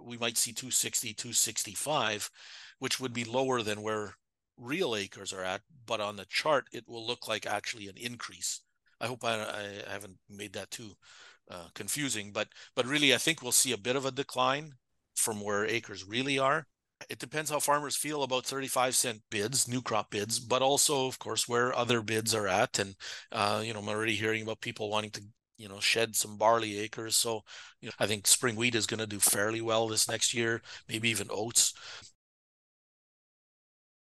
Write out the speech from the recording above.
we might see 260, 265, which would be lower than where real acres are at. But on the chart, it will look like actually an increase. I hope I haven't made that too confusing, but really, I think we'll see a bit of a decline from where acres really are. It depends how farmers feel about 35-cent bids, new crop bids, but also, of course, where other bids are at. And, I'm already hearing about people wanting to, shed some barley acres. So, I think spring wheat is going to do fairly well this next year, maybe even oats.